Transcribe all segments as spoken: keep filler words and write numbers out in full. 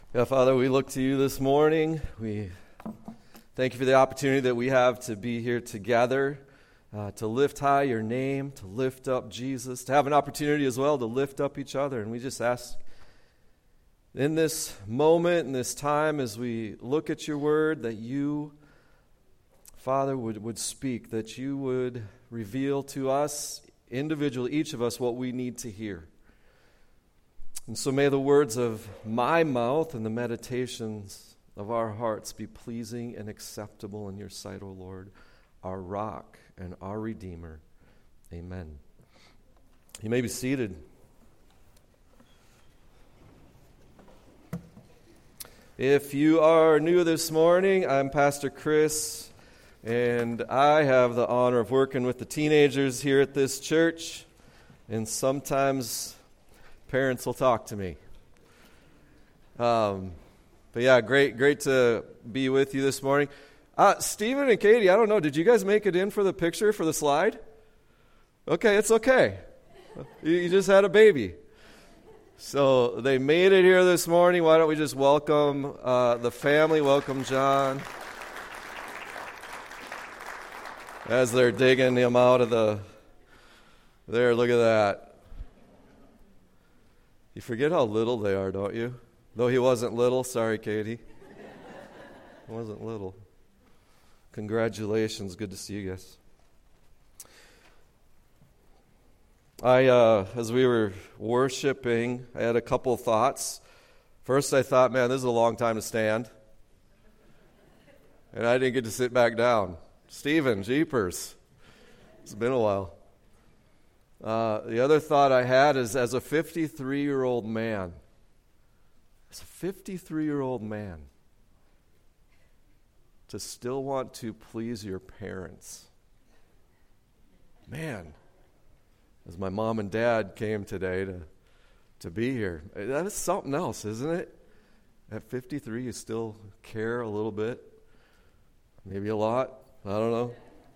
Yeah, Father, we look to you this morning. We thank you for the opportunity that we have to be here together, uh, to lift high your name, to lift up Jesus, to have an opportunity as well to lift up each other. And we just ask in this moment, in this time, as we look at your word, that you, Father, would, would speak, that you would reveal to us individually, each of us, what we need to hear. And so may the words of my mouth and the meditations of our hearts be pleasing and acceptable in your sight, O Lord, our rock and our Redeemer. Amen. You may be seated. If you are new this morning, I'm Pastor Chris, and I have the honor of working with the teenagers here at this church, and sometimes parents will talk to me. Um, but yeah, great great to be with you this morning. Uh, Stephen and Katie, I don't know, did you guys make it in for the picture, for the slide? Okay, it's okay. You, you just had a baby. So they made it here this morning. Why don't we just welcome uh, the family, welcome John. As they're digging him out of the, there, look at that. You forget how little they are, don't you? Though he wasn't little. Sorry, Katie. He wasn't little. Congratulations. Good to see you guys. I, uh, as we were worshiping, I had a couple of thoughts. First, I thought, man, this is a long time to stand. And I didn't get to sit back down. Stephen, jeepers. It's been a while. Uh, the other thought I had is, as a fifty-three-year-old man, as a fifty-three-year-old man, to still want to please your parents. Man, as my mom and dad came today to, to be here, that is something else, isn't it? At fifty-three, you still care a little bit, maybe a lot, I don't know.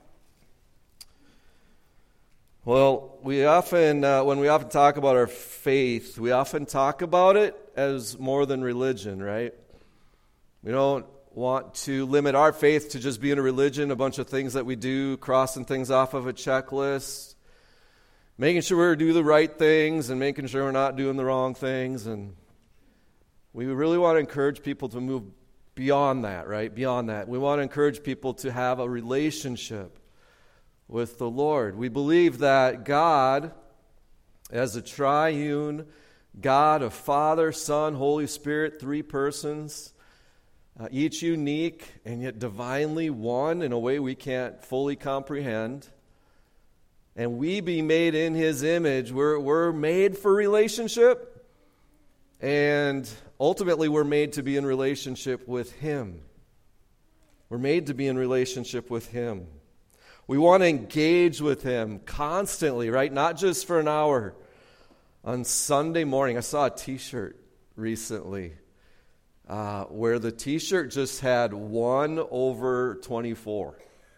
Well, we often, uh, when we often talk about our faith, we often talk about it as more than religion, right? We don't want to limit our faith to just being a religion, a bunch of things that we do, crossing things off of a checklist, making sure we do the right things and making sure we're not doing the wrong things. And we really want to encourage people to move beyond that, right? Beyond that. We want to encourage people to have a relationship with the Lord. We believe that God, as a triune God of Father, Son, Holy Spirit, three persons, uh, each unique and yet divinely one in a way we can't fully comprehend, and we be made in His image. We're, we're made for relationship, and ultimately we're made to be in relationship with Him. We're made to be in relationship with Him. We want to engage with Him constantly, right? Not just for an hour. On Sunday morning, I saw a t-shirt recently uh, where the t-shirt just had one over twenty-four.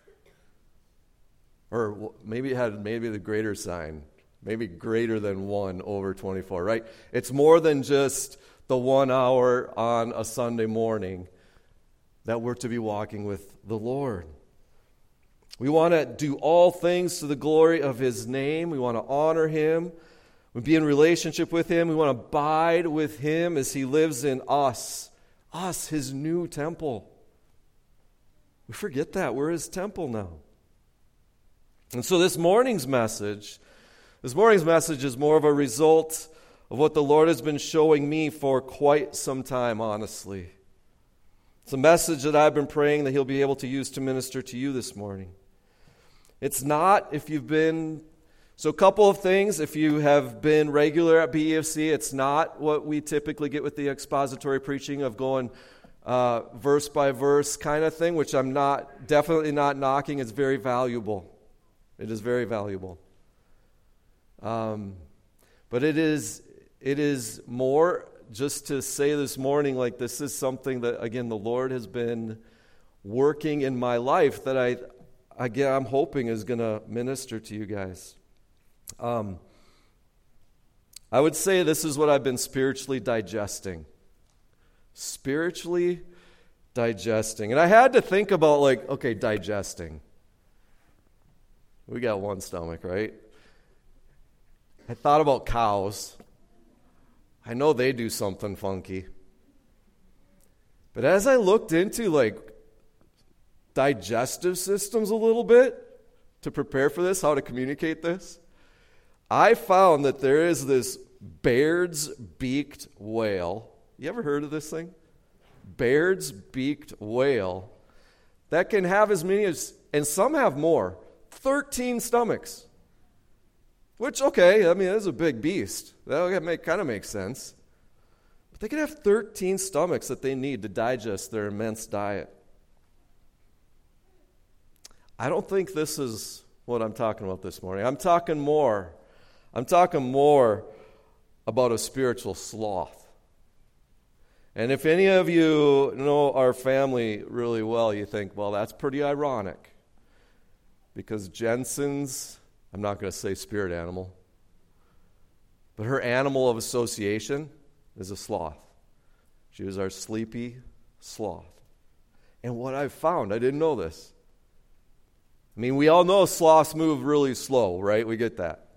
Or maybe it had maybe the greater sign. Maybe greater than one over twenty-four, right? It's more than just the one hour on a Sunday morning that we're to be walking with the Lord. We want to do all things to the glory of His name. We want to honor Him. We be in relationship with Him. We want to abide with Him as He lives in us. Us, His new temple. We forget that. We're His temple now. And so this morning's message, this morning's message is more of a result of what the Lord has been showing me for quite some time, honestly. It's a message that I've been praying that He'll be able to use to minister to you this morning. It's not, if you've been, so a couple of things, if you have been regular at B E F C, it's not what we typically get with the expository preaching of going uh, verse by verse kind of thing, which I'm not, definitely not knocking. It's very valuable. It is very valuable. Um, but it is, it is more just to say this morning, like this is something that, again, the Lord has been working in my life that I, again, I'm hoping is going to minister to you guys. Um, I would say this is what I've been spiritually digesting. spiritually digesting. And I had to think about, like, okay, digesting. We got one stomach, right? I thought about cows. I know they do something funky. But as I looked into, like, digestive systems a little bit to prepare for this, how to communicate this, I found that there is this Baird's beaked whale. You ever heard of this thing? Baird's beaked whale that can have as many as, and some have more, thirteen stomachs. Which, okay, I mean, that's a big beast. That make, kind of makes sense. But they can have thirteen stomachs that they need to digest their immense diet. I don't think this is what I'm talking about this morning. I'm talking more. I'm talking more about a spiritual sloth. And if any of you know our family really well, you think, well, that's pretty ironic. Because Jensen's, I'm not going to say spirit animal, but her animal of association is a sloth. She was our sleepy sloth. And what I've found, I didn't know this. I mean, we all know sloths move really slow, right? We get that.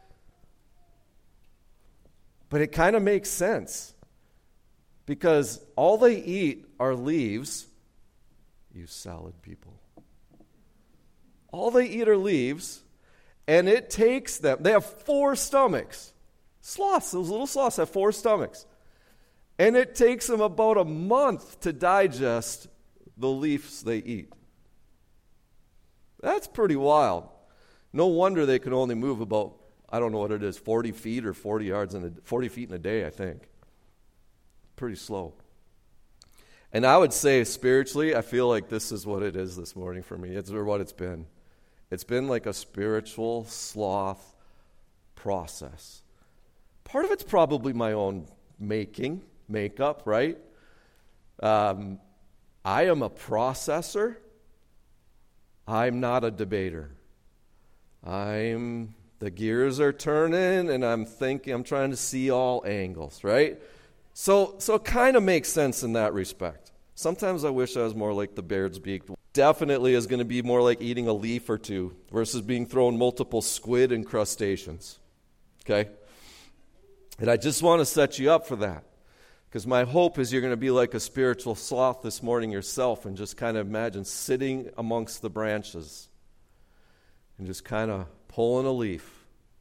But it kind of makes sense. Because all they eat are leaves. You salad people. All they eat are leaves. And it takes them, they have four stomachs. Sloths, those little sloths have four stomachs. And it takes them about a month to digest the leaves they eat. That's pretty wild. No wonder they can only move about, I don't know what it is, forty feet or forty yards in a, forty feet in a day, I think. Pretty slow. And I would say spiritually, I feel like this is what it is this morning for me. It's or what it's been. It's been like a spiritual sloth process. Part of it's probably my own making, makeup, right? Um, I am a processor. I'm not a debater. I'm, the gears are turning and I'm thinking, I'm trying to see all angles, right? So, so it kind of makes sense in that respect. Sometimes I wish I was more like the Baird's beaked. Definitely is going to be more like eating a leaf or two versus being thrown multiple squid and crustaceans. Okay? And I just want to set you up for that. Because my hope is you're going to be like a spiritual sloth this morning yourself and just kind of imagine sitting amongst the branches and just kind of pulling a leaf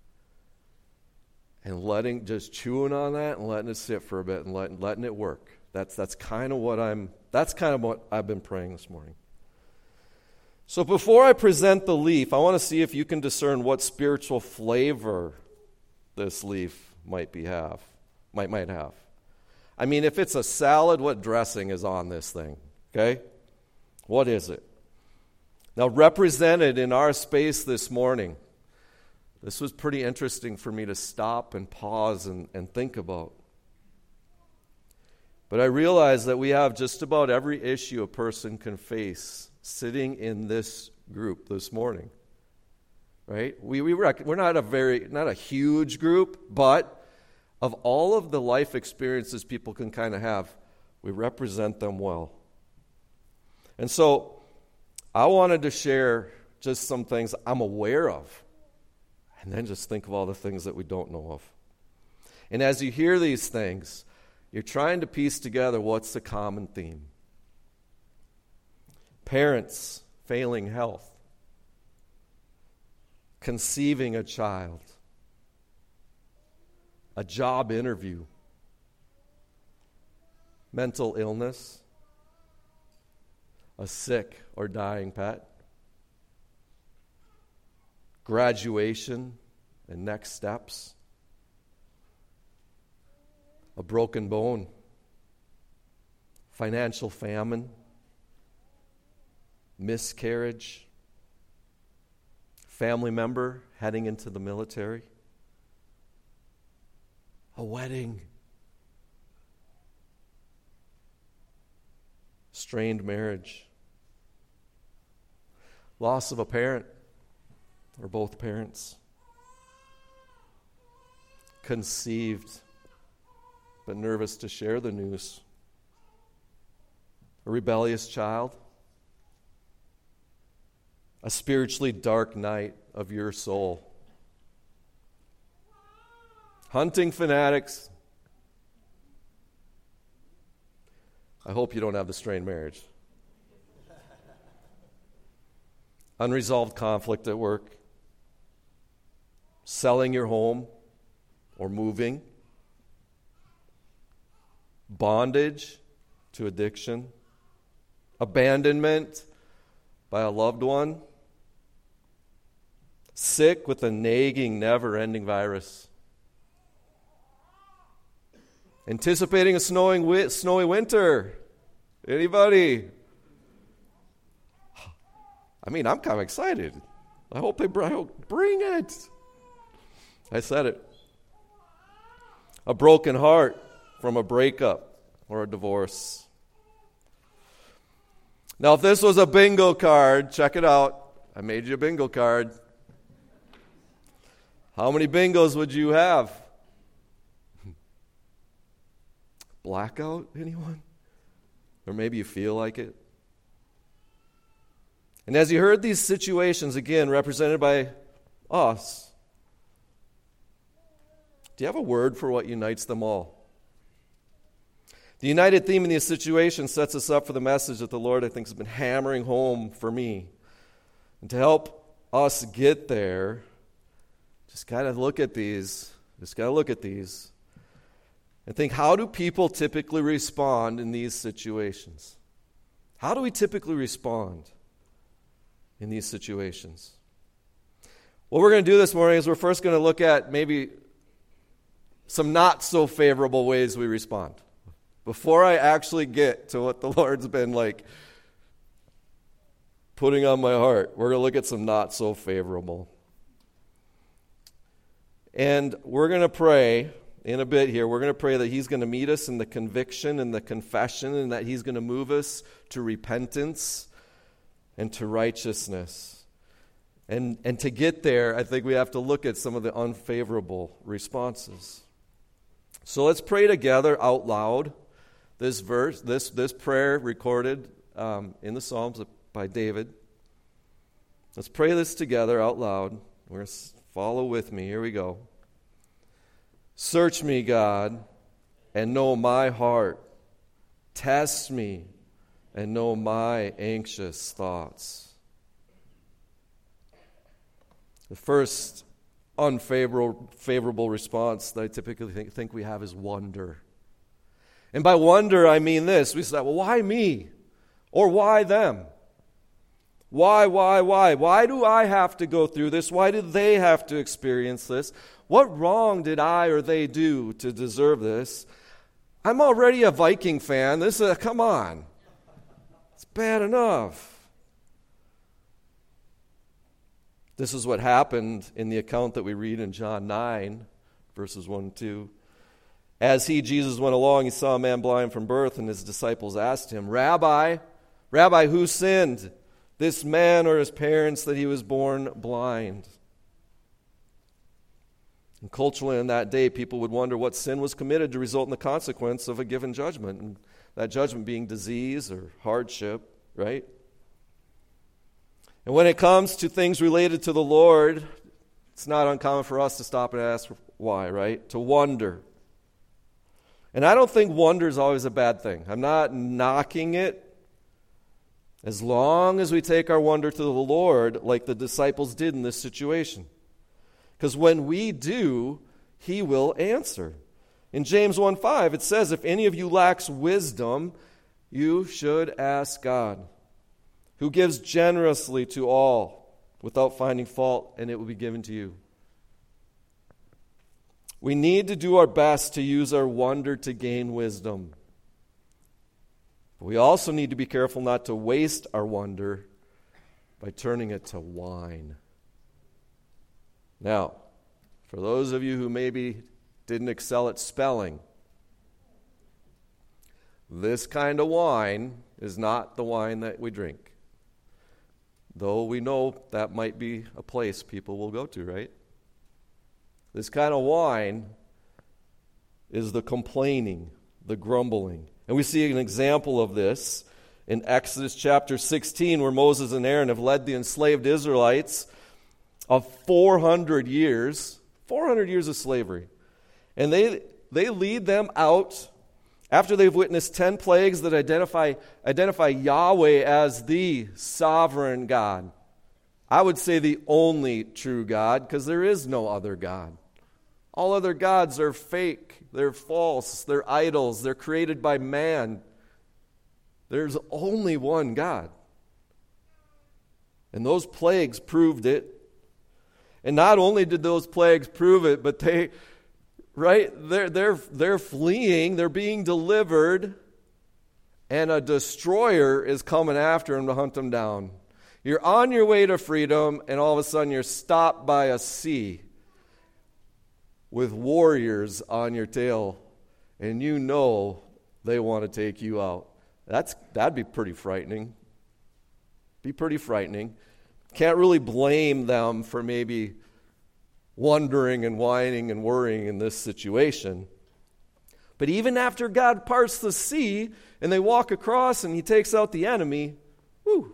and letting, just chewing on that and letting it sit for a bit and letting, letting it work. That's, that's kind of what I'm, that's kind of what I've been praying this morning. So before I present the leaf, I want to see if you can discern what spiritual flavor this leaf might be have, might might have. I mean, if it's a salad, what dressing is on this thing? Okay? What is it? Now, represented in our space this morning, this was pretty interesting for me to stop and pause and, and think about. But I realize that we have just about every issue a person can face sitting in this group this morning. Right? We, we rec- we're not a very, not a huge group, but of all of the life experiences people can kind of have, we represent them well. And so I wanted to share just some things I'm aware of, and then just think of all the things that we don't know of. And as you hear these things, you're trying to piece together what's the common theme. Parents failing health, conceiving a child, a job interview, mental illness, a sick or dying pet, graduation and next steps, a broken bone, financial famine, miscarriage, family member heading into the military, a wedding, strained marriage, loss of a parent or both parents, conceived but nervous to share the news, a rebellious child, a spiritually dark night of your soul. Hunting fanatics. I hope you don't have the strained marriage. Unresolved conflict at work. Selling your home or moving. Bondage to addiction. Abandonment by a loved one. Sick with a nagging, never-ending virus. Anticipating a snowing wi- snowy winter. Anybody? I mean, I'm kind of excited. I hope they br- bring it. I said it. A broken heart from a breakup or a divorce. Now, if this was a bingo card, check it out. I made you a bingo card. How many bingos would you have? Blackout, anyone? Or maybe you feel like it. And as you heard these situations, again, represented by us, do you have a word for what unites them all? The united theme in these situations sets us up for the message that the Lord, I think, has been hammering home for me. And to help us get there, just kind of look at these, just got to look at these, and think, how do people typically respond in these situations? How do we typically respond in these situations? What we're going to do this morning is we're first going to look at maybe some not so favorable ways we respond. Before I actually get to what the Lord's been like putting on my heart, we're going to look at some not so favorable. And we're going to pray in a bit here. We're going to pray that He's going to meet us in the conviction and the confession, and that He's going to move us to repentance and to righteousness. And, and to get there, I think we have to look at some of the unfavorable responses. So let's pray together out loud. This verse, this, this prayer recorded um, in the Psalms by David. Let's pray this together out loud. We're going to follow with me. Here we go. Search me, God, and know my heart. Test me and know my anxious thoughts. The first unfavorable favorable response that I typically think, think we have is wonder. And by wonder, I mean this. We say, well, why me? Or why them? Why, why, why? Why do I have to go through this? Why do they have to experience this? What wrong did I or they do to deserve this? I'm already a Viking fan. This is, come on. It's bad enough. This is what happened in the account that we read in John nine, verses one and two. As he, Jesus, went along, he saw a man blind from birth, and his disciples asked him, Rabbi, Rabbi, who sinned, this man or his parents, that he was born blind? And culturally in that day, people would wonder what sin was committed to result in the consequence of a given judgment, and that judgment being disease or hardship, right? And when it comes to things related to the Lord, it's not uncommon for us to stop and ask why, right? To wonder. And I don't think wonder is always a bad thing. I'm not knocking it. As long as we take our wonder to the Lord, like the disciples did in this situation. Because when we do, He will answer. In James one five, it says, if any of you lacks wisdom, you should ask God, who gives generously to all without finding fault, and it will be given to you. We need to do our best to use our wonder to gain wisdom. We also need to be careful not to waste our wonder by turning it to wine. Now, for those of you who maybe didn't excel at spelling, this kind of wine is not the wine that we drink. Though we know that might be a place people will go to, right? This kind of wine is the complaining, the grumbling. And we see an example of this in Exodus chapter sixteen, where Moses and Aaron have led the enslaved Israelites of four hundred years, four hundred years of slavery. And they they lead them out after they've witnessed ten plagues that identify, identify Yahweh as the sovereign God. I would say the only true God, because there is no other God. All other gods are fake, they're false, they're idols, they're created by man. There's only one God. And those plagues proved it. And not only did those plagues prove it, but they, right, they're, they're, they're fleeing, they're being delivered, and a destroyer is coming after them to hunt them down. You're on your way to freedom, and all of a sudden you're stopped by a sea with warriors on your tail, and you know they want to take you out. That's that'd be pretty frightening. Be pretty frightening. Can't really blame them for maybe wondering and whining and worrying in this situation. But even after God parts the sea and they walk across and he takes out the enemy, whew,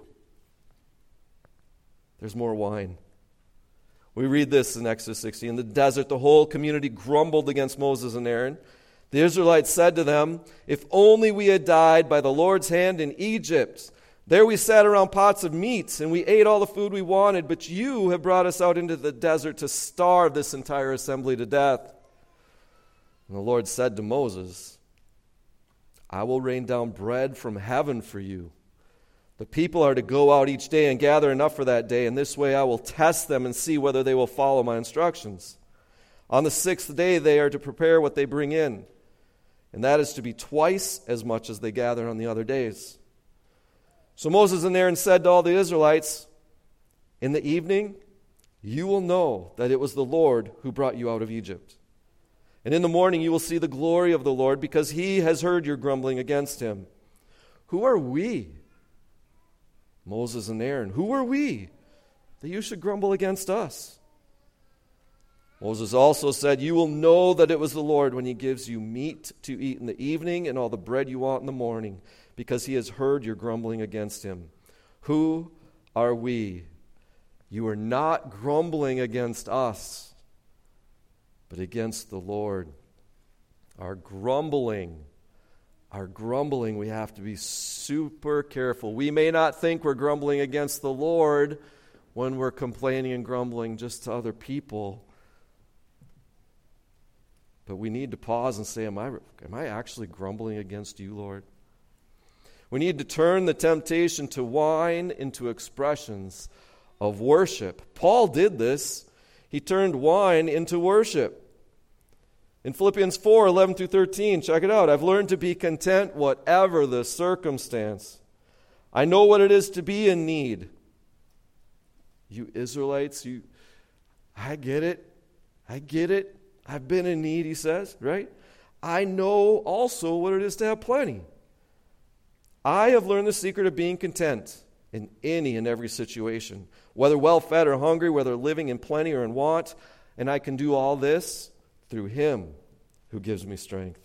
there's more wine. We read this in Exodus sixteen. In the desert, the whole community grumbled against Moses and Aaron. The Israelites said to them, "If only we had died by the Lord's hand in Egypt. There we sat around pots of meat, and we ate all the food we wanted, but you have brought us out into the desert to starve this entire assembly to death." And the Lord said to Moses, "I will rain down bread from heaven for you. The people are to go out each day and gather enough for that day, and this way I will test them and see whether they will follow my instructions. On the sixth day they are to prepare what they bring in, and that is to be twice as much as they gather on the other days." So Moses and Aaron said to all the Israelites, "In the evening you will know that it was the Lord who brought you out of Egypt. And in the morning you will see the glory of the Lord, because he has heard your grumbling against him." Who are we? Moses and Aaron. Who are we that you should grumble against us? Moses also said, "You will know that it was the Lord when he gives you meat to eat in the evening and all the bread you want in the morning, because he has heard your grumbling against him." Who are we? You are not grumbling against us, but against the Lord. Our grumbling, our grumbling, we have to be super careful. We may not think we're grumbling against the Lord when we're complaining and grumbling just to other people. But we need to pause and say, am I, am I actually grumbling against you, Lord? We need to turn the temptation to wine into expressions of worship. Paul did this. He turned wine into worship. In Philippians four, eleven through thirteen, check it out. "I've learned to be content whatever the circumstance. I know what it is to be in need." You Israelites, you, I get it. I get it. I've been in need, he says, right? "I know also what it is to have plenty. I have learned the secret of being content in any and every situation, whether well-fed or hungry, whether living in plenty or in want, and I can do all this through him who gives me strength."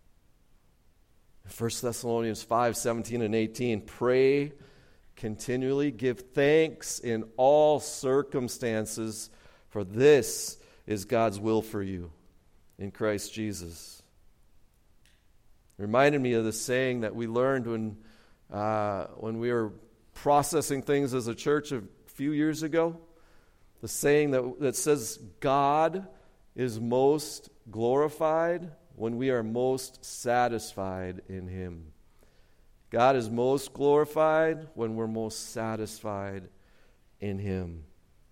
First Thessalonians five, seventeen and eighteen, "Pray continually, give thanks in all circumstances, for this is God's will for you in Christ Jesus." It reminded me of the saying that we learned when uh, when we were processing things as a church a few years ago. The saying that, that says, "God is most glorified when we are most satisfied in him." God is most glorified when we're most satisfied in him.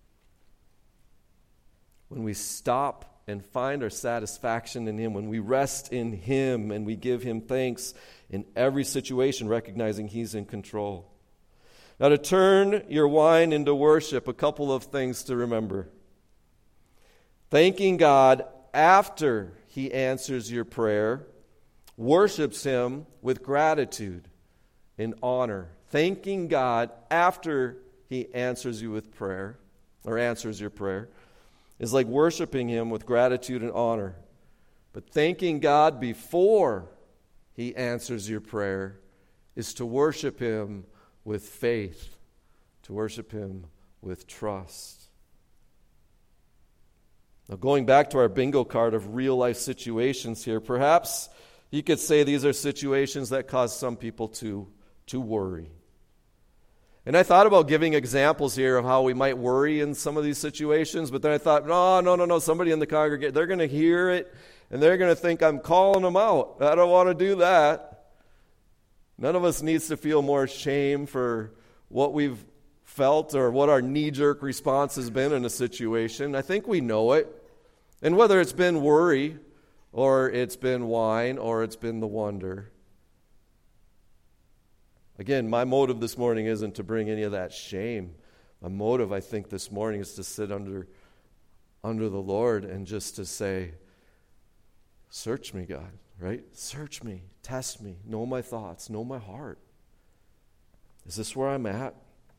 When we stop and find our satisfaction in him, when we rest in him and we give him thanks in every situation, recognizing he's in control. Now, to turn your wine into worship, a couple of things to remember. Thanking God after he answers your prayer worships him with gratitude and honor. Thanking God after he answers you with prayer, or answers your prayer, is like worshiping him with gratitude and honor. But thanking God before he answers your prayer is to worship him with faith, to worship him with trust. Now, going back to our bingo card of real-life situations here, perhaps you could say these are situations that cause some people to, to worry. And I thought about giving examples here of how we might worry in some of these situations, but then I thought, no, no, no, no, somebody in the congregation, they're going to hear it, and they're going to think I'm calling them out. I don't want to do that. None of us needs to feel more shame for what we've felt or what our knee-jerk response has been in a situation. I think we know it. And whether it's been worry, or it's been whine, or it's been the wonder. Again, my motive this morning isn't to bring any of that shame. My motive, I think, this morning is to sit under, under the Lord and just to say, search me, God, right? Search me, test me, know my thoughts, know my heart. Is this where I'm at?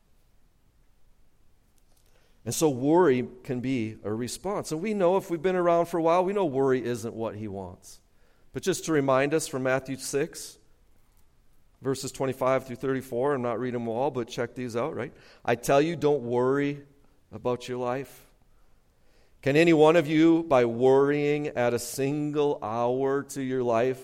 And so worry can be a response. And we know if we've been around for a while, we know worry isn't what he wants. But just to remind us from Matthew six, verses twenty-five through thirty-four, I'm not reading them all, but check these out, right? I tell you, don't worry about your life. Can any one of you, by worrying, add a single hour to your life?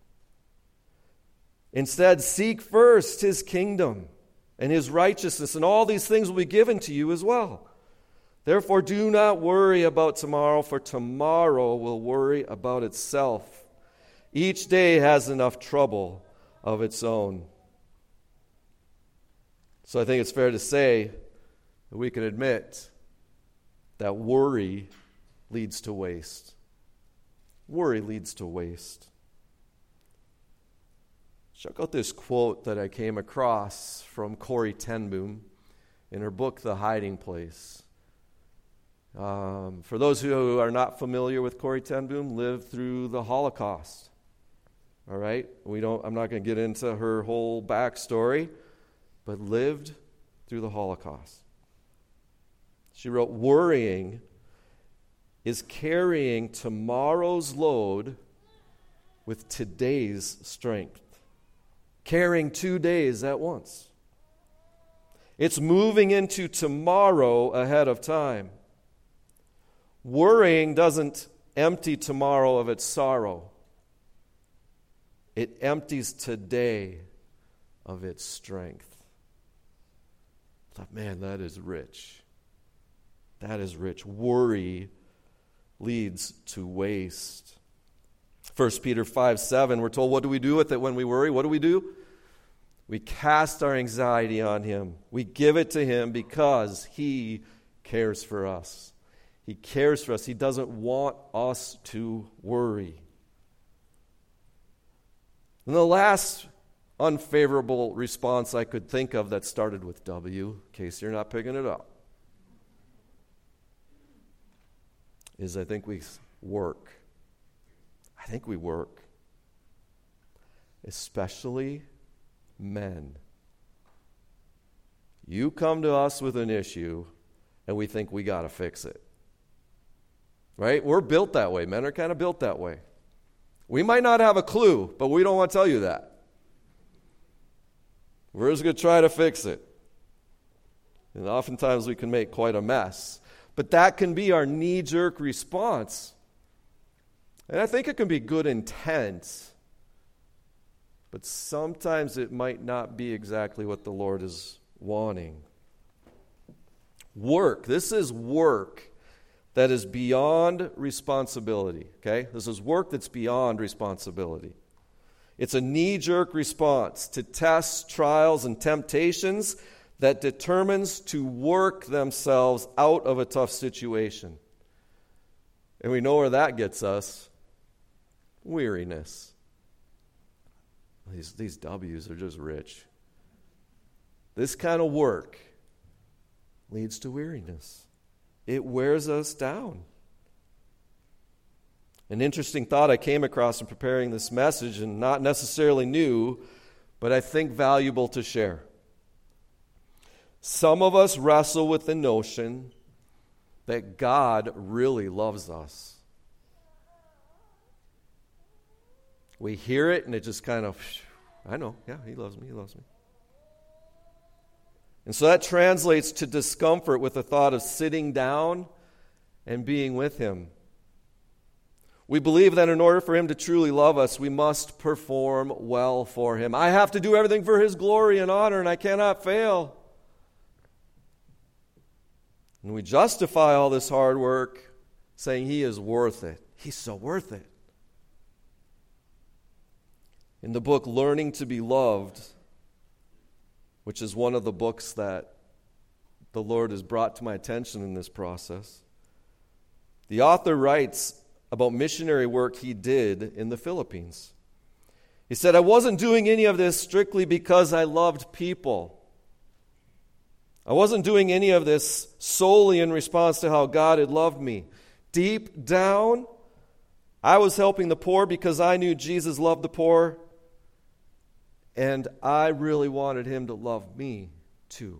Instead, seek first his kingdom and his righteousness, and all these things will be given to you as well. Therefore, do not worry about tomorrow, for tomorrow will worry about itself. Each day has enough trouble of its own. So I think it's fair to say that we can admit that worry leads to waste. Worry leads to waste. Check out this quote that I came across from Corrie ten Boom in her book, The Hiding Place. Um, for those who are not familiar with Corrie ten Boom, lived through the Holocaust. All right? We don't. I'm not going to get into her whole backstory, but lived through the Holocaust. She wrote, worrying is carrying tomorrow's load with today's strength. Carrying two days at once. It's moving into tomorrow ahead of time. Worrying doesn't empty tomorrow of its sorrow. It empties today of its strength. I thought, man, that is rich. That is rich. Worry leads to waste. First Peter five seven, we're told, what do we do with it when we worry? What do we do? We cast our anxiety on him. We give it to him because he cares for us. He cares for us. He doesn't want us to worry. And the last unfavorable response I could think of that started with W, in case you're not picking it up, is I think we work. I think we work. Especially men. You come to us with an issue, and we think we got to fix it. Right? We're built that way. Men are kind of built that way. We might not have a clue, but we don't want to tell you that. We're just going to try to fix it. And oftentimes we can make quite a mess. But that can be our knee-jerk response. And I think it can be good intent. But sometimes it might not be exactly what the Lord is wanting. Work. This is work that is beyond responsibility, okay? This is work that's beyond responsibility. It's a knee-jerk response to tests, trials, and temptations that determines to work themselves out of a tough situation. And we know where that gets us. Weariness. These, these W's are just rich. This kind of work leads to weariness. It wears us down. An interesting thought I came across in preparing this message, and not necessarily new, but I think valuable to share. Some of us wrestle with the notion that God really loves us. We hear it and it just kind of, I know. Yeah, he loves me. He loves me. And so that translates to discomfort with the thought of sitting down and being with him. We believe that in order for him to truly love us, we must perform well for him. I have to do everything for his glory and honor, and I cannot fail. And we justify all this hard work saying he is worth it. He's so worth it. In the book Learning to Be Loved, which is one of the books that the Lord has brought to my attention in this process, the author writes about missionary work he did in the Philippines. He said, I wasn't doing any of this strictly because I loved people. I wasn't doing any of this solely in response to how God had loved me. Deep down, I was helping the poor because I knew Jesus loved the poor, and I really wanted him to love me too.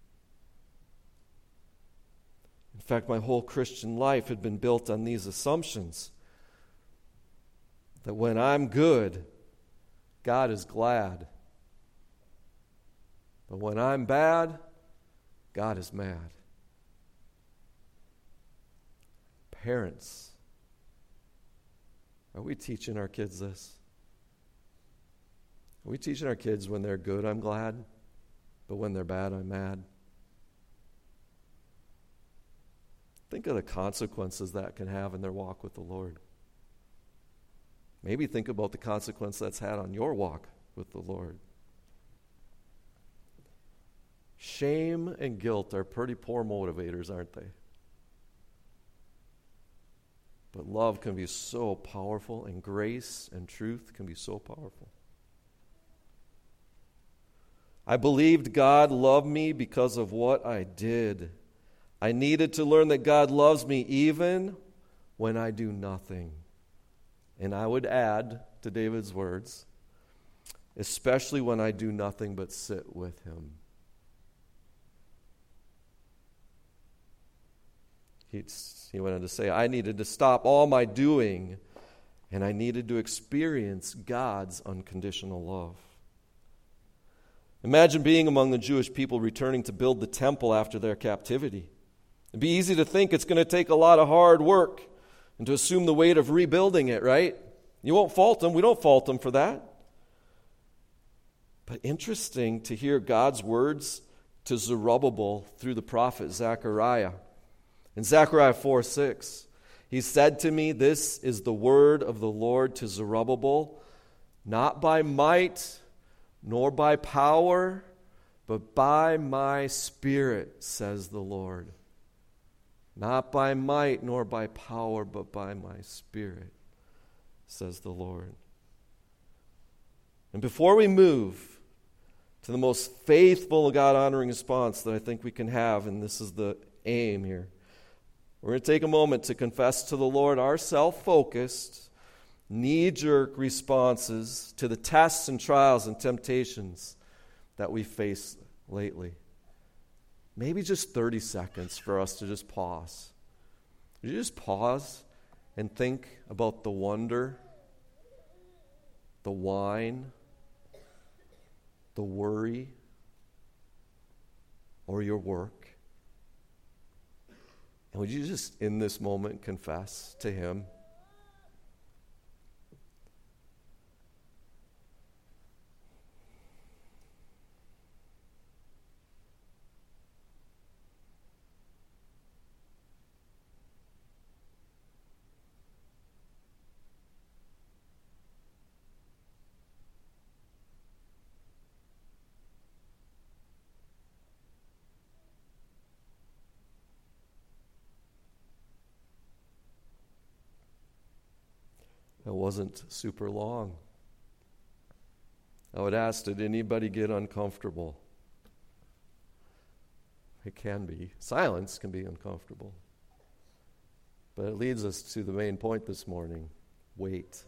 In fact, my whole Christian life had been built on these assumptions. That when I'm good, God is glad. But when I'm bad, God is mad. Parents, are we teaching our kids this? Are we teaching our kids when they're good, I'm glad, but when they're bad, I'm mad? Think of the consequences that can have in their walk with the Lord. Maybe think about the consequence that's had on your walk with the Lord. Shame and guilt are pretty poor motivators, aren't they? But love can be so powerful, and grace and truth can be so powerful. I believed God loved me because of what I did. I needed to learn that God loves me even when I do nothing. And I would add to David's words, especially when I do nothing but sit with him. He, he went on to say, I needed to stop all my doing, and I needed to experience God's unconditional love. Imagine being among the Jewish people returning to build the temple after their captivity. It'd be easy to think it's going to take a lot of hard work and to assume the weight of rebuilding it, right? You won't fault them. We don't fault them for that. But interesting to hear God's words to Zerubbabel through the prophet Zechariah. In Zechariah four six, he said to me, this is the word of the Lord to Zerubbabel, not by might nor by power, but by my Spirit, says the Lord. Not by might nor by power, but by my Spirit, says the Lord. And before we move to the most faithful God-honoring response that I think we can have, and this is the aim here, we're going to take a moment to confess to the Lord our self-focused, knee-jerk responses to the tests and trials and temptations that we face lately. Maybe just thirty seconds for us to just pause. Would you just pause and think about the wonder, the whine, the worry, or your work? And would you just, in this moment, confess to Him? It wasn't super long. I would ask, did anybody get uncomfortable? It can be. Silence can be uncomfortable. But it leads us to the main point this morning. Wait.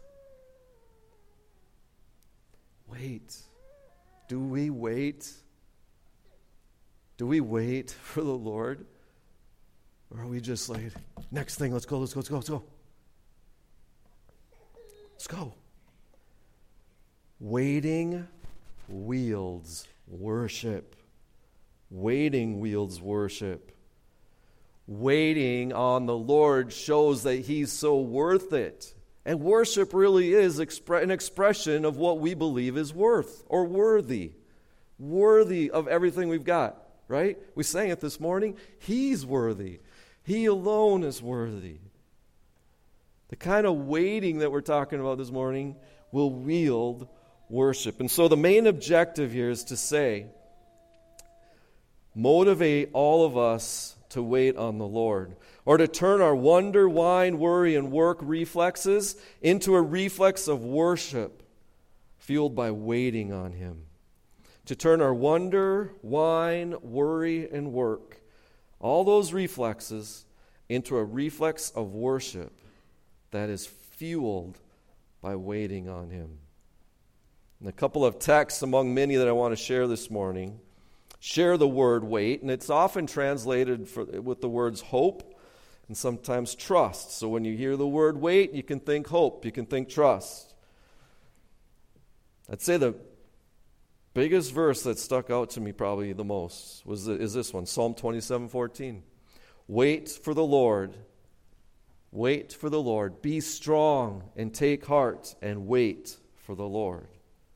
Wait. Do we wait? Do we wait for the Lord? Or are we just like, next thing, let's go, let's go, let's go, let's go. Let's go. Waiting wields worship. Waiting wields worship. Waiting on the Lord shows that He's so worth it. And worship really is expre- an expression of what we believe is worth or worthy. Worthy of everything we've got, right? We sang it this morning. He's worthy. He alone is worthy. The kind of waiting that we're talking about this morning will wield worship. And so the main objective here is to say, motivate all of us to wait on the Lord, or to turn our wonder, whine, worry, and work reflexes into a reflex of worship fueled by waiting on Him. To turn our wonder, whine, worry, and work, all those reflexes, into a reflex of worship that is fueled by waiting on Him. And a couple of texts among many that I want to share this morning share the word wait, and it's often translated for, with the words hope and sometimes trust. So when you hear the word wait, you can think hope, you can think trust. I'd say the biggest verse that stuck out to me probably the most was the, is this one, Psalm twenty-seven fourteen. Wait for the Lord. Wait for the Lord. Be strong and take heart and wait for the Lord.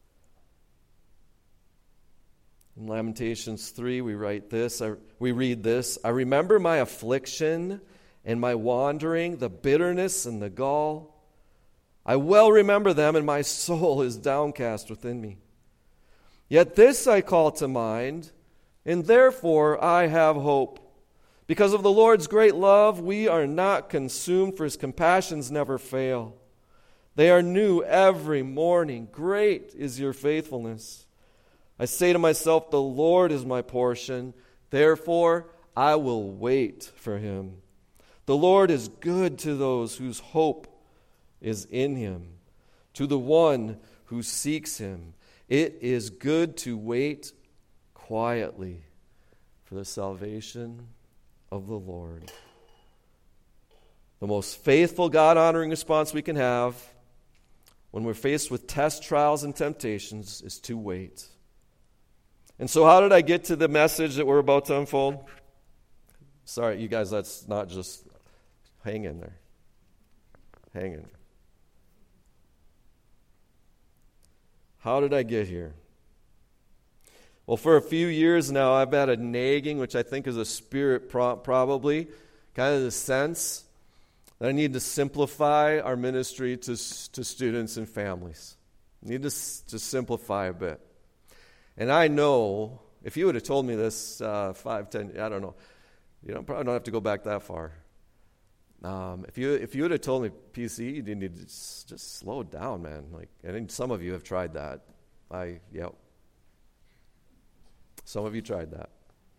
In Lamentations three, we write this, I, we read this, I remember my affliction and my wandering, the bitterness and the gall. I well remember them, and my soul is downcast within me. Yet this I call to mind, and therefore I have hope. Because of the Lord's great love, we are not consumed, for His compassions never fail. They are new every morning. Great is your faithfulness. I say to myself, the Lord is my portion, therefore I will wait for Him. The Lord is good to those whose hope is in Him, to the one who seeks Him. It is good to wait quietly for the salvation of the Lord. The most faithful, God-honoring response we can have when we're faced with tests, trials, and temptations is to wait. And so how did I get to the message that we're about to unfold? Sorry, you guys, let's not just hang in there. Hang in there. How did I get here? Well, for a few years now, I've had a nagging, which I think is a spirit pro- probably, kind of the sense that I need to simplify our ministry to, to students and families. I need to, to simplify a bit. And I know, if you would have told me this uh, five, ten, I don't know, you know, probably don't have to go back that far. Um, if you if you would have told me, P C, you need to just, just slow it down, man. Like, I think some of you have tried that. I, yeah. Some of you tried that.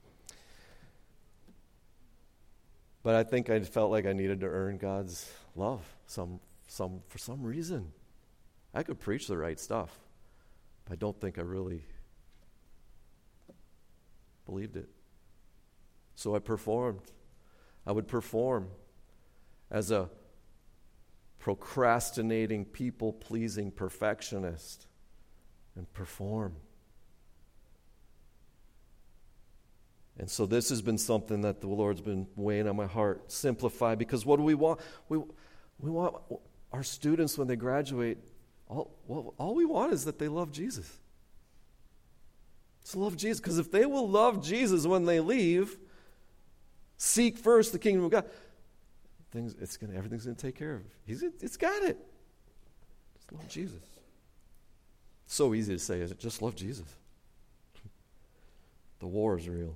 But I think I felt like I needed to earn God's love some some for some reason. I could preach the right stuff, but I don't think I really believed it. So I performed. I would perform as a procrastinating, people-pleasing perfectionist and perform. And so this has been something that the Lord's been weighing on my heart. Simplify, because what do we want? We we want our students when they graduate, all, well, all we want is that they love Jesus. Just love Jesus, because if they will love Jesus when they leave, seek first the kingdom of God, things it's gonna everything's gonna take care of. He's it's got it. Just love Jesus. It's so easy to say, is it? Just love Jesus. The war is real.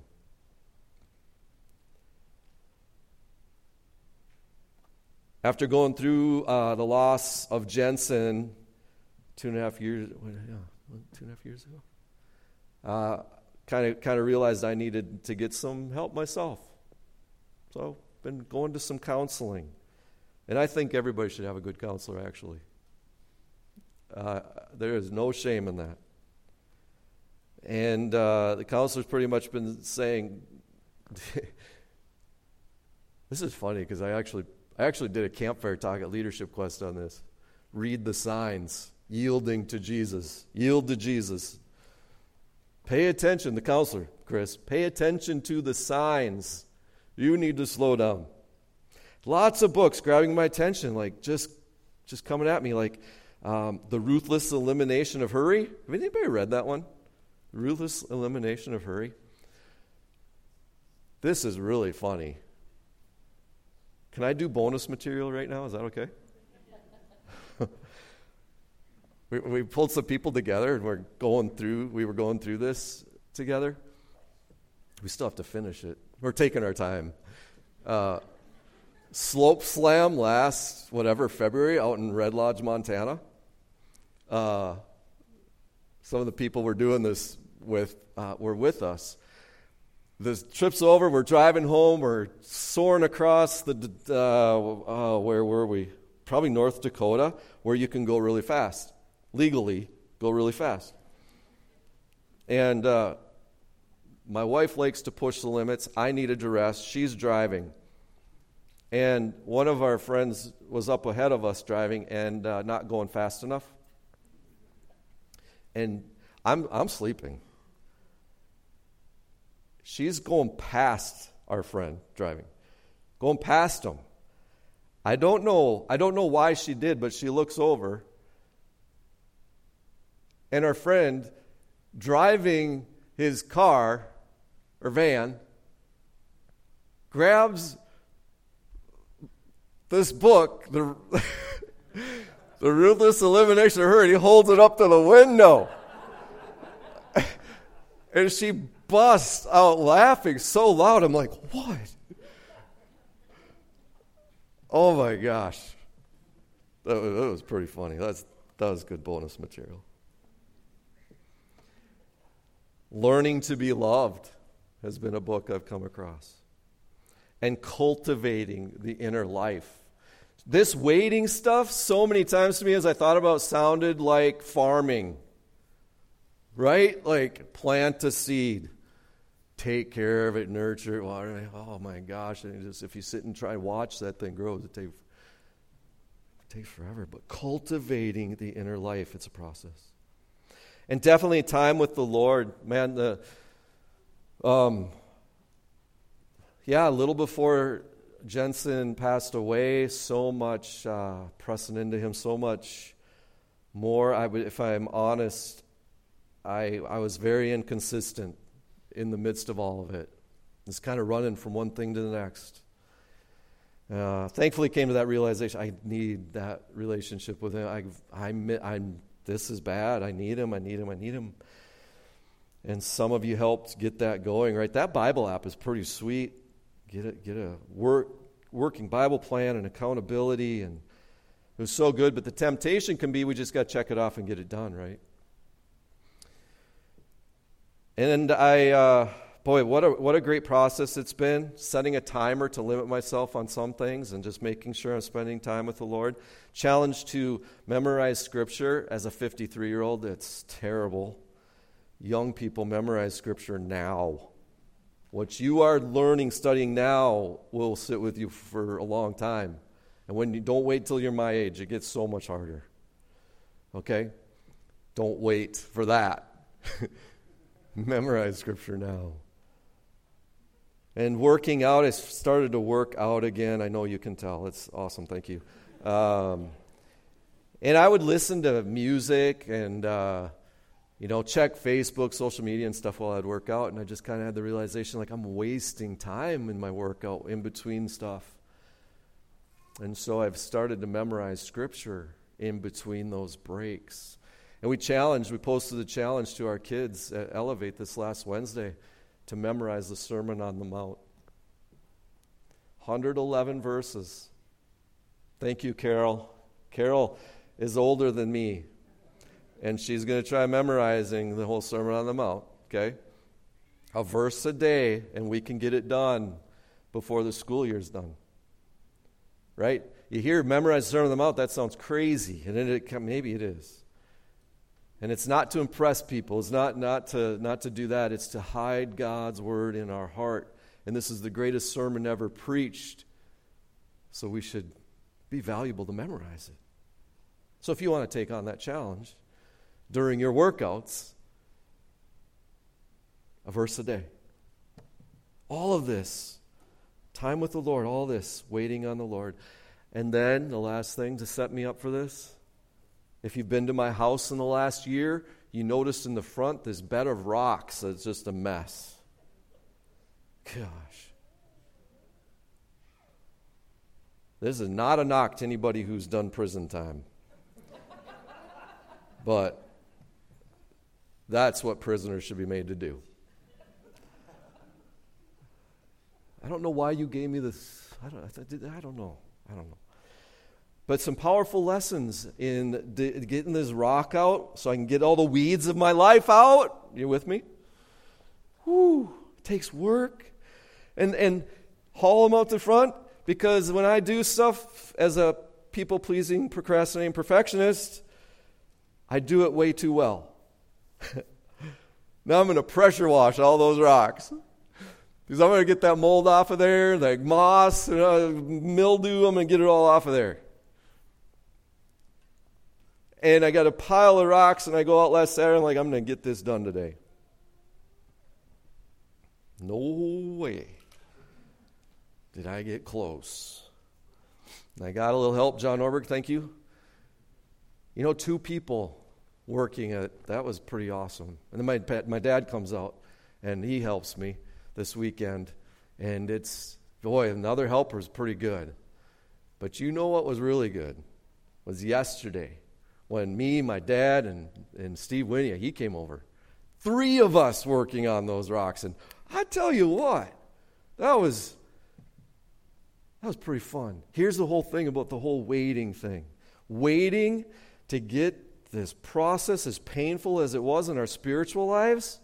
After going through uh, the loss of Jensen two and a half years, yeah, two and a half years ago, kind of kind of realized I needed to get some help myself. So I've been going to some counseling. And I think everybody should have a good counselor, actually. Uh, there is no shame in that. And uh, the counselor's pretty much been saying, this is funny because I actually I actually did a campfire talk at Leadership Quest on this. Read the signs. Yielding to Jesus. Yield to Jesus. Pay attention, the counselor, Chris, pay attention to the signs. You need to slow down. Lots of books grabbing my attention, like just, just coming at me, like um, The Ruthless Elimination of Hurry. Have anybody read that one? Ruthless Elimination of Hurry. This is really funny. Can I do bonus material right now? Is that okay? we, we pulled some people together, and we're going through. We were going through this together. We still have to finish it. We're taking our time. Uh, Slope Slam last, whatever, February out in Red Lodge, Montana. Uh, some of the people we're doing this with uh, were with us. The trip's over. We're driving home. We're soaring across the, uh, uh, where were we? Probably North Dakota, where you can go really fast. Legally, go really fast. And uh, my wife likes to push the limits. I needed to rest. She's driving. And one of our friends was up ahead of us driving and uh, not going fast enough. And I'm I'm sleeping. She's going past our friend driving, going past him. I don't know. I don't know why she did, but she looks over, and our friend driving his car or van grabs this book, the the Ruthless Elimination of Hurry, and he holds it up to the window. And she busts out laughing so loud. I'm like, what? Oh my gosh. That was, that was pretty funny. That's, that was good bonus material. Learning to be Loved has been a book I've come across. And Cultivating the Inner Life. This waiting stuff, so many times to me as I thought about, sounded like farming. Right? Like plant a seed, take care of it, nurture it, water it. Oh my gosh. And just, if you sit and try and watch that thing grow, it takes, it takes forever. But cultivating the inner life, it's a process. And definitely time with the Lord. Man, the um, yeah, a little before Jensen passed away, so much uh, pressing into him, so much more. I would, if I'm honest, I I was very inconsistent in the midst of all of it. Just kind of running from one thing to the next. Uh, thankfully, came to that realization. I need that relationship with him. I I I'm this is bad. I need him. I need him. I need him. And some of you helped get that going, right? That Bible app is pretty sweet. Get a get a work working Bible plan and accountability, and it was so good. But the temptation can be we just got to check it off and get it done, right? And I, uh, boy, what a what a great process it's been, setting a timer to limit myself on some things and just making sure I'm spending time with the Lord. Challenge to memorize Scripture as a fifty-three-year-old, it's terrible. Young people memorize Scripture now. What you are learning, studying now will sit with you for a long time. And when you don't wait till you're my age, it gets so much harder. Okay? Don't wait for that. Memorize Scripture now. And working out, I started to work out again. I know you can tell. It's awesome. Thank you. Um, and I would listen to music and, uh, you know, check Facebook, social media and stuff while I'd work out. And I just kind of had the realization, like, I'm wasting time in my workout in between stuff. And so I've started to memorize Scripture in between those breaks. And we challenged, we posted a challenge to our kids at Elevate this last Wednesday to memorize the Sermon on the Mount. one hundred eleven verses. Thank you, Carol. Carol is older than me, and she's going to try memorizing the whole Sermon on the Mount, okay? A verse a day, and we can get it done before the school year's done. Right? You hear memorize the Sermon on the Mount, that sounds crazy, and it, maybe it is. And it's not to impress people. It's not, not, to, not to do that. It's to hide God's word in our heart. And this is the greatest sermon ever preached. So we should be valuable to memorize it. So if you want to take on that challenge during your workouts, a verse a day. All of this, time with the Lord, all this, waiting on the Lord. And then, the last thing to set me up for this, if you've been to my house in the last year, you noticed in the front this bed of rocks that's just a mess. Gosh. This is not a knock to anybody who's done prison time. But that's what prisoners should be made to do. I don't know why you gave me this. I don't, I don't know. I don't know. But some powerful lessons in d- getting this rock out so I can get all the weeds of my life out. You with me? Whew. It takes work. And, and haul them out the front, because when I do stuff as a people-pleasing, procrastinating perfectionist, I do it way too well. Now I'm going to pressure wash all those rocks. Because I'm going to get that mold off of there, that moss, and, uh, mildew, I'm going to get it all off of there. And I got a pile of rocks, and I go out last Saturday, and I'm like, I'm going to get this done today. No way did I get close. And I got a little help, John Orberg, thank you. You know, two people working at it, that was pretty awesome. And then my, my dad comes out, and he helps me this weekend. And it's, boy, another helper is pretty good. But you know what was really good? Was yesterday. When me, my dad, and, and Steve Winia, he came over. Three of us working on those rocks. And I tell you what, that was, that was pretty fun. Here's the whole thing about the whole waiting thing. Waiting to get this process, as painful as it was in our spiritual lives,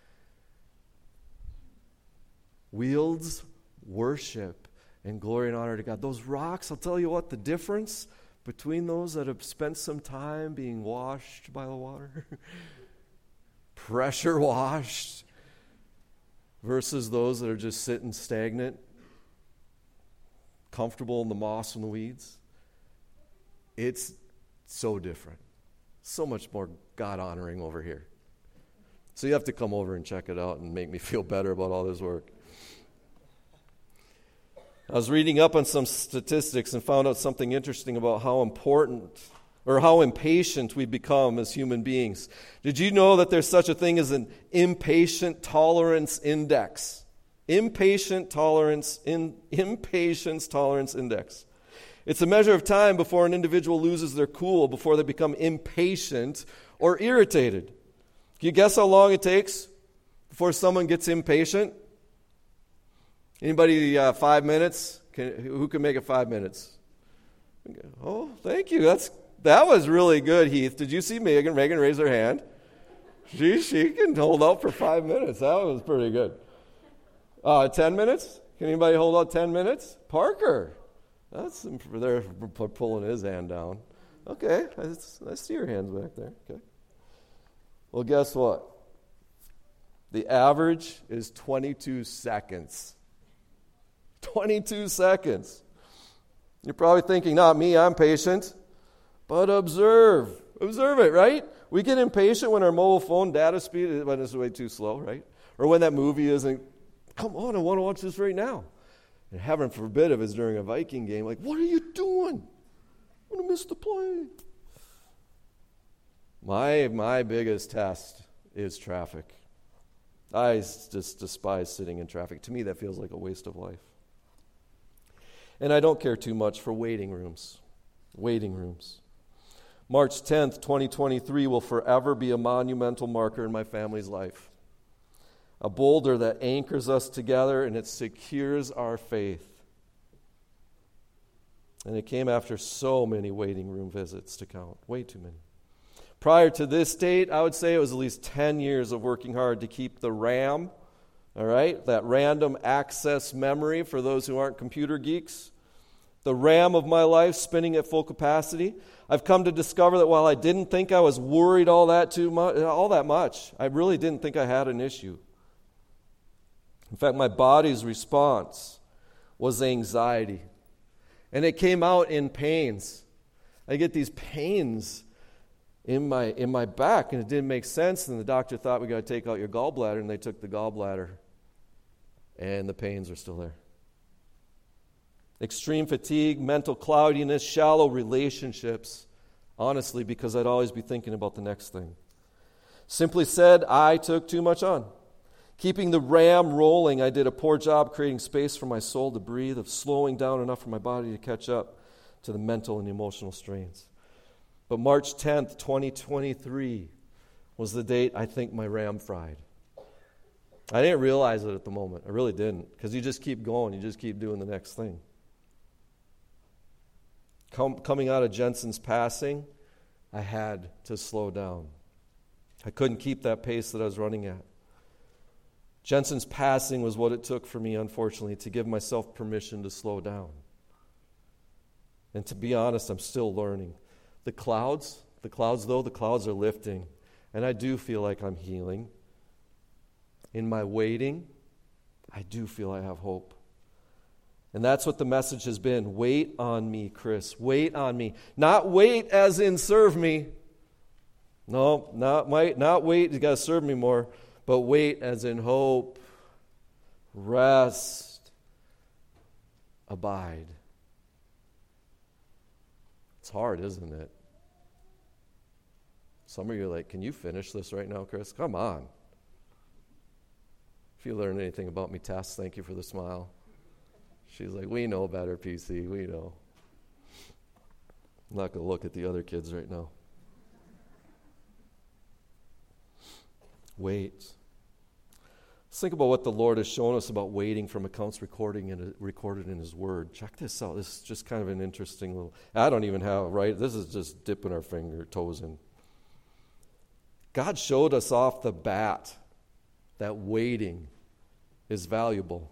wields worship and glory and honor to God. Those rocks, I'll tell you what, the difference between those that have spent some time being washed by the water, pressure washed, versus those that are just sitting stagnant, comfortable in the moss and the weeds, it's so different. So much more God-honoring over here. So you have to come over and check it out and make me feel better about all this work. I was reading up on some statistics and found out something interesting about how important or how impatient we become as human beings. Did you know that there's such a thing as an impatient tolerance index? Impatient tolerance in impatience tolerance index. It's a measure of time before an individual loses their cool, before they become impatient or irritated. Can you guess how long it takes before someone gets impatient? Anybody, uh, five minutes? Can, who can make it five minutes? Oh, thank you. That's that was really good, Heath. Did you see Megan? Megan raise her hand. She she can hold out for five minutes. That was pretty good. Uh, ten minutes? Can anybody hold out ten minutes? Parker. That's they're pulling his hand down. Okay, I, I see your hands back there. Okay. Well, guess what? The average is twenty-two seconds. twenty-two seconds. You're probably thinking, not me, I'm patient. But observe. Observe it, right? We get impatient when our mobile phone data speed is when it's way too slow, right? Or when that movie isn't, come on, I want to watch this right now. And heaven forbid if it's during a Viking game, like, what are you doing? I'm going to miss the play. My, my biggest test is traffic. I just despise sitting in traffic. To me, that feels like a waste of life. And I don't care too much for waiting rooms. Waiting rooms. March tenth, twenty twenty-three will forever be a monumental marker in my family's life. A boulder that anchors us together and it secures our faith. And it came after so many waiting room visits to count. Way too many. Prior to this date, I would say it was at least ten years of working hard to keep the RAM, all right, that random access memory for those who aren't computer geeks, the RAM of my life spinning at full capacity. I've come to discover that while I didn't think I was worried all that too much, all that much, I really didn't think I had an issue. In fact, my body's response was anxiety. And it came out in pains. I get these pains in my in my back, and it didn't make sense. And the doctor thought, we got to take out your gallbladder, and they took the gallbladder, and the pains are still there. Extreme fatigue, mental cloudiness, shallow relationships, honestly, because I'd always be thinking about the next thing. Simply said, I took too much on. Keeping the ram rolling, I did a poor job creating space for my soul to breathe, of slowing down enough for my body to catch up to the mental and emotional strains. But March tenth, twenty twenty-three was the date I think my ram fried. I didn't realize it at the moment. I really didn't, because you just keep going. You just keep doing the next thing. Com- coming out of Jensen's passing, I had to slow down. I couldn't keep that pace that I was running at. Jensen's passing was what it took for me, unfortunately, to give myself permission to slow down. And to be honest, I'm still learning. The clouds, the clouds though, the clouds are lifting. And I do feel like I'm healing. In my waiting, I do feel I have hope. And that's what the message has been. Wait on me, Chris. Wait on me. Not wait as in serve me. No, not wait, not wait, you got to serve me more. But wait as in hope, rest, abide. It's hard, isn't it? Some of you are like, can you finish this right now, Chris? Come on. If you learned anything about me, Tess, thank you for the smile. She's like, we know better, P C, we know. I'm not going to look at the other kids right now. Wait. Let's think about what the Lord has shown us about waiting from accounts recording and recorded in His Word. Check this out. This is just kind of an interesting little... I don't even have, right? This is just dipping our finger, toes in. God showed us off the bat that waiting is valuable.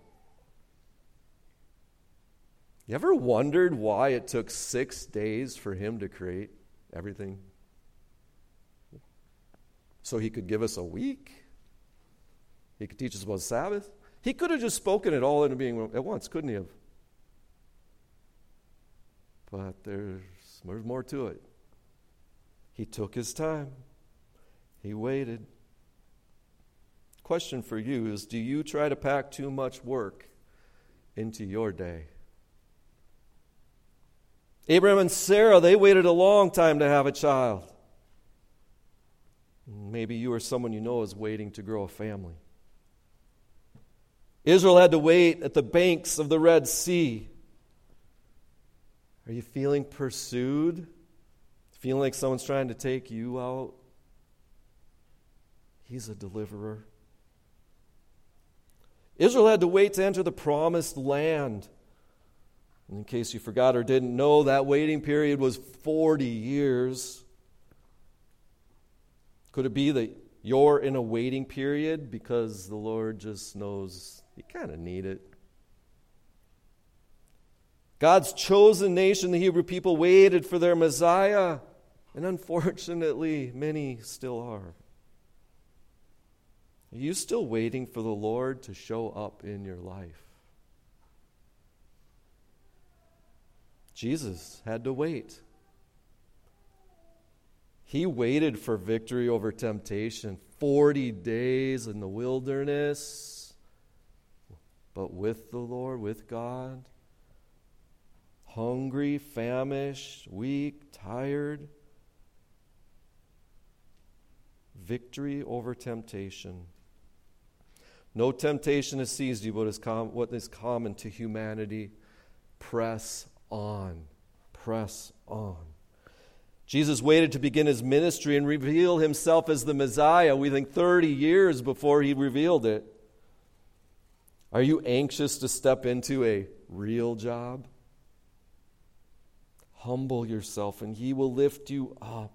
You ever wondered why it took six days for Him to create everything? So He could give us a week? He could teach us about Sabbath? He could have just spoken it all into being at once, couldn't He have? But there's, there's more to it. He took His time. He waited. Question for you is, do you try to pack too much work into your day? Abraham and Sarah, they waited a long time to have a child. Maybe you or someone you know is waiting to grow a family. Israel had to wait at the banks of the Red Sea. Are you feeling pursued? Feeling like someone's trying to take you out? He's a deliverer. Israel had to wait to enter the promised land. And in case you forgot or didn't know, that waiting period was forty years. Could it be that you're in a waiting period because the Lord just knows you kind of need it? God's chosen nation, the Hebrew people, waited for their Messiah. And unfortunately, many still are. Are you still waiting for the Lord to show up in your life? Jesus had to wait. He waited for victory over temptation. Forty days in the wilderness. But with the Lord, with God. Hungry, famished, weak, tired. Victory over temptation. No temptation has seized you, but is com- what is common to humanity. Press on. Press on. Jesus waited to begin His ministry and reveal Himself as the Messiah, we think thirty years before He revealed it. Are you anxious to step into a real job? Humble yourself and He will lift you up.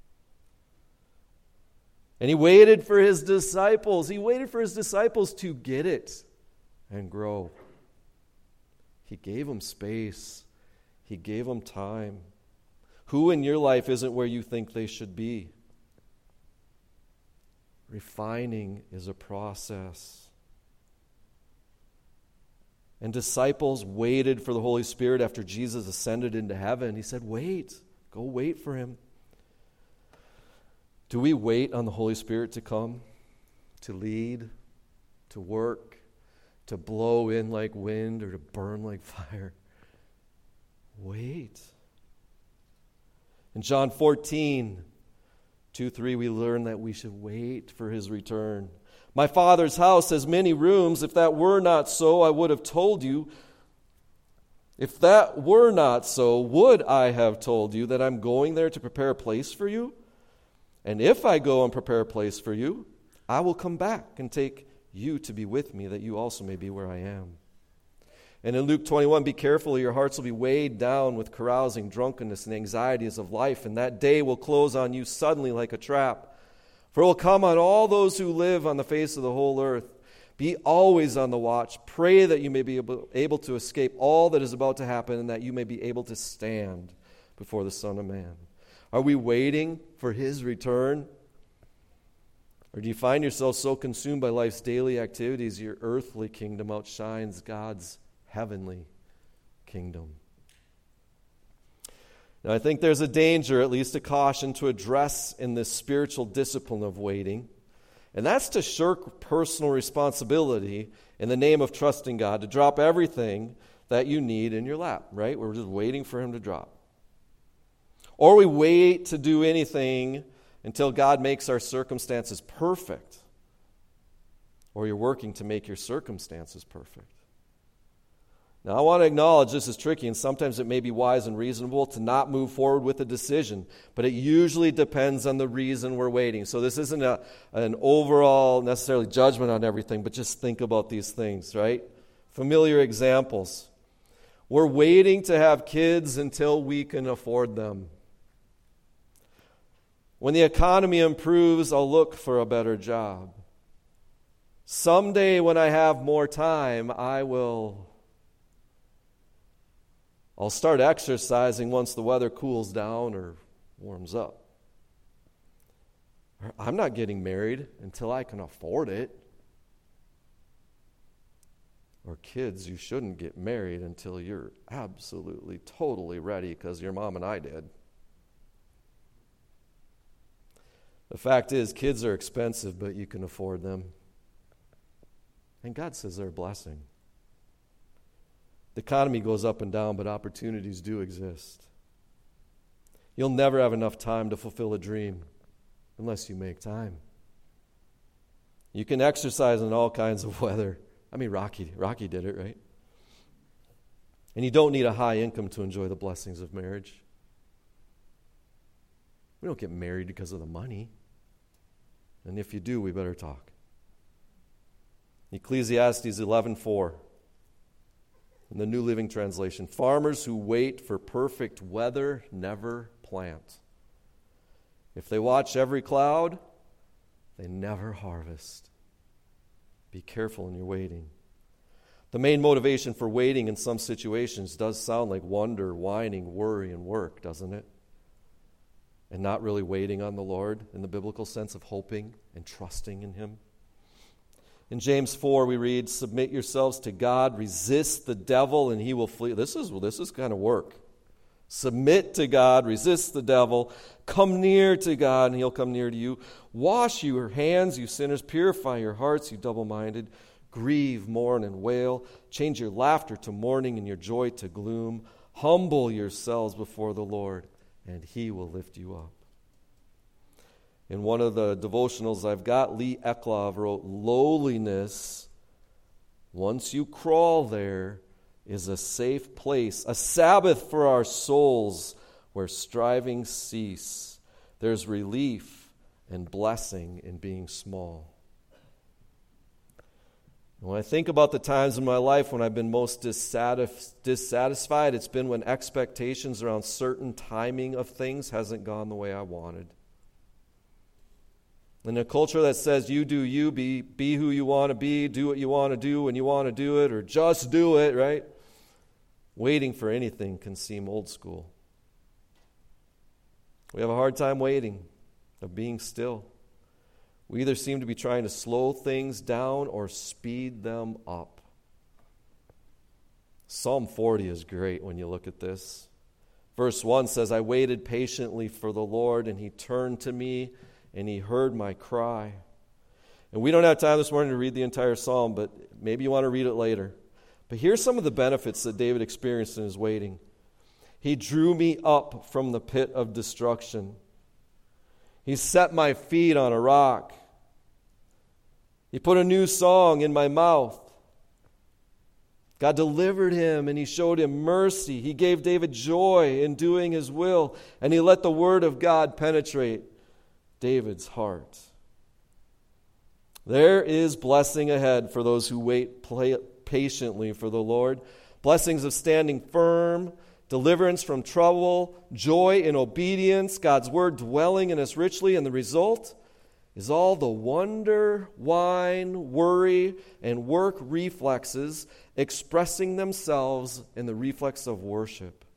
And He waited for His disciples. He waited for His disciples to get it and grow. He gave them space. He gave them time. Who in your life isn't where you think they should be? Refining is a process. And disciples waited for the Holy Spirit after Jesus ascended into heaven. He said, wait, go wait for Him. Do we wait on the Holy Spirit to come, to lead, to work, to blow in like wind or to burn like fire? Wait. In John fourteen, two, three, we learn that we should wait for his return. My Father's house has many rooms. If that were not so, I would have told you. If that were not so, would I have told you that I'm going there to prepare a place for you? And if I go and prepare a place for you, I will come back and take you to be with me, that you also may be where I am. And in Luke twenty-one, be careful, your hearts will be weighed down with carousing, drunkenness, and anxieties of life, and that day will close on you suddenly like a trap. For it will come on all those who live on the face of the whole earth. Be always on the watch. Pray that you may be able, able to escape all that is about to happen, and that you may be able to stand before the Son of Man. Are we waiting for his return? Or do you find yourself so consumed by life's daily activities, your earthly kingdom outshines God's heavenly kingdom? Now, I think there's a danger, at least a caution, to address in this spiritual discipline of waiting. And that's to shirk personal responsibility in the name of trusting God, to drop everything that you need in your lap, right? We're just waiting for him to drop. Or we wait to do anything until God makes our circumstances perfect. Or you're working to make your circumstances perfect. Now, I want to acknowledge this is tricky, and sometimes it may be wise and reasonable to not move forward with a decision, but it usually depends on the reason we're waiting. So this isn't a, an overall necessarily judgment on everything, but just think about these things, right? Familiar examples. We're waiting to have kids until we can afford them. When the economy improves, I'll look for a better job. Someday when I have more time, I will... I'll start exercising once the weather cools down or warms up. I'm not getting married until I can afford it. Or kids, you shouldn't get married until you're absolutely, totally ready because your mom and I did. The fact is, kids are expensive, but you can afford them. And God says they're a blessing. The economy goes up and down, but opportunities do exist. You'll never have enough time to fulfill a dream unless you make time. You can exercise in all kinds of weather. I mean, Rocky, Rocky did it, right? And you don't need a high income to enjoy the blessings of marriage. We don't get married because of the money. And if you do, we better talk. Ecclesiastes eleven four. In the New Living Translation, farmers who wait for perfect weather never plant. If they watch every cloud, they never harvest. Be careful in your waiting. The main motivation for waiting in some situations does sound like wonder, whining, worry, and work, doesn't it? And not really waiting on the Lord in the biblical sense of hoping and trusting in him. In James four, we read, submit yourselves to God, resist the devil, and he will flee. This is, this is kind of work. Submit to God, resist the devil, come near to God, and he'll come near to you. Wash your hands, you sinners, purify your hearts, you double-minded. Grieve, mourn, and wail. Change your laughter to mourning and your joy to gloom. Humble yourselves before the Lord, and he will lift you up. In one of the devotionals I've got, Lee Eklov wrote, lowliness, once you crawl there, is a safe place, a Sabbath for our souls where strivings cease. There's relief and blessing in being small. When I think about the times in my life when I've been most dissatisf- dissatisfied, it's been when expectations around certain timing of things hasn't gone the way I wanted. In a culture that says you do you, be, be who you want to be, do what you want to do when you want to do it, or just do it, right? Waiting for anything can seem old school. We have a hard time waiting, of being still. We either seem to be trying to slow things down or speed them up. Psalm forty is great when you look at this. Verse one says, I waited patiently for the Lord, and he turned to me and he heard my cry. And we don't have time this morning to read the entire psalm, but maybe you want to read it later. But here's some of the benefits that David experienced in his waiting. He drew me up from the pit of destruction. He set my feet on a rock. He put a new song in my mouth. God delivered him and he showed him mercy. He gave David joy in doing his will, and he let the word of God penetrate David's heart. There is blessing ahead for those who wait patiently for the Lord. Blessings of standing firm, deliverance from trouble, joy in obedience, God's word dwelling in us richly, and the result is all the wonder, whine, worry, and work reflexes expressing themselves in the reflex of worship.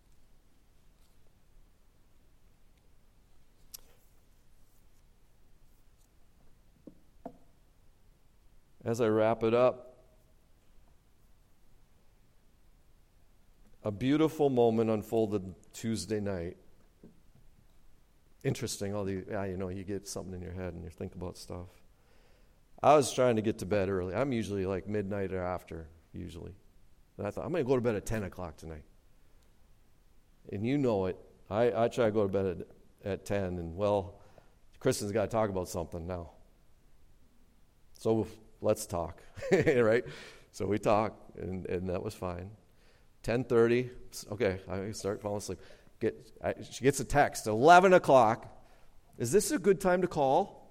As I wrap it up, a beautiful moment unfolded Tuesday night. Interesting, all the, yeah, you know, you get something in your head and you think about stuff. I was trying to get to bed early. I'm usually like midnight or after, usually. And I thought, I'm going to go to bed at ten o'clock tonight. And you know it. I, I try to go to bed at, at ten, and well, Kristen's got to talk about something now. So let's talk, right? So we talked, and, and that was fine. ten thirty, okay, I start falling asleep. Get, I, she gets a text, eleven o'clock. Is this a good time to call?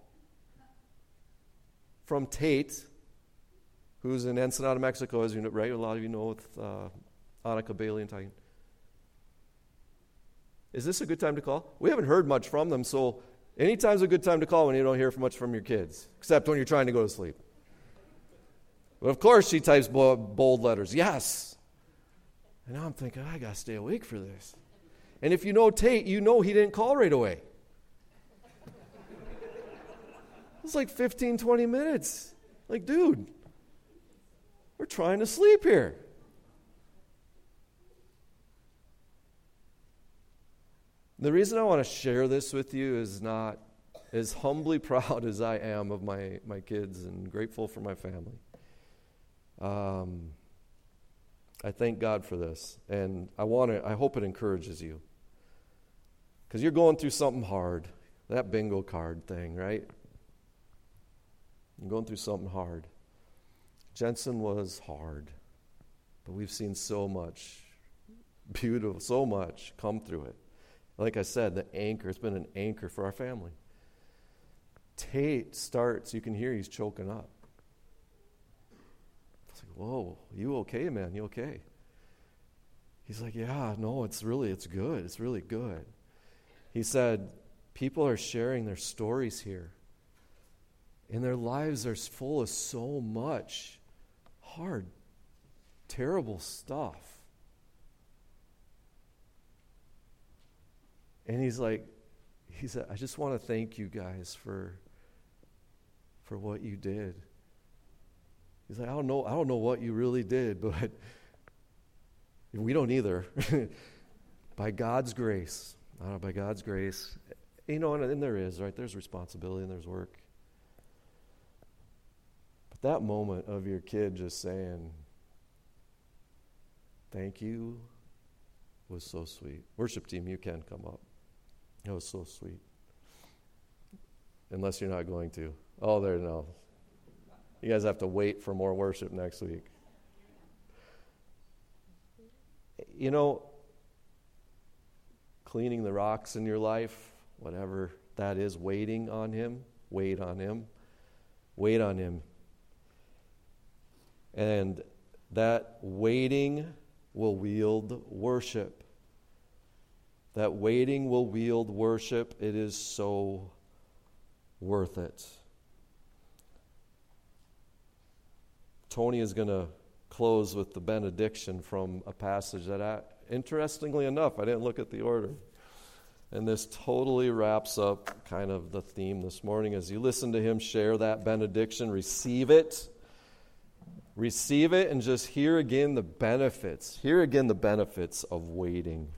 From Tate, who's in Ensenada, Mexico, as you know, right? A lot of you know with uh, Annika Bailey and Titan. Is this a good time to call? We haven't heard much from them, so anytime's a good time to call when you don't hear much from your kids, except when you're trying to go to sleep. But of course she types bold letters, yes. And now I'm thinking, I got to stay awake for this. And if you know Tate, you know he didn't call right away. It's like fifteen, twenty minutes. Like, dude, we're trying to sleep here. The reason I want to share this with you is not as humbly proud as I am of my, my kids and grateful for my family. Um, I thank God for this, and I want to. I hope it encourages you, because you're going through something hard. That bingo card thing, right? You're going through something hard. Jensen was hard, but we've seen so much beautiful, so much come through it. Like I said, the anchor, it's been an anchor for our family. Tate starts, you can hear he's choking up. It's like, whoa, you okay, man? You okay? He's like, yeah, no, it's really, it's good. It's really good. He said, people are sharing their stories here. And their lives are full of so much hard, terrible stuff. And he's like, he said, I just want to thank you guys for, for what you did. He's like, I don't know, I don't know what you really did, but we don't either. By God's grace, uh, by God's grace, you know, and, and there is, right? There's responsibility and there's work. But that moment of your kid just saying, thank you, was so sweet. Worship team, you can come up. It was so sweet. Unless you're not going to. Oh, there, no. You guys have to wait for more worship next week. You know, cleaning the rocks in your life, whatever that is, waiting on Him, wait on Him, wait on Him. And that waiting will wield worship. That waiting will wield worship. It is so worth it. Tony is going to close with the benediction from a passage that, I, interestingly enough, I didn't look at the order. And this totally wraps up kind of the theme this morning. As you listen to him share that benediction, receive it. Receive it and just hear again the benefits. Hear again the benefits of waiting.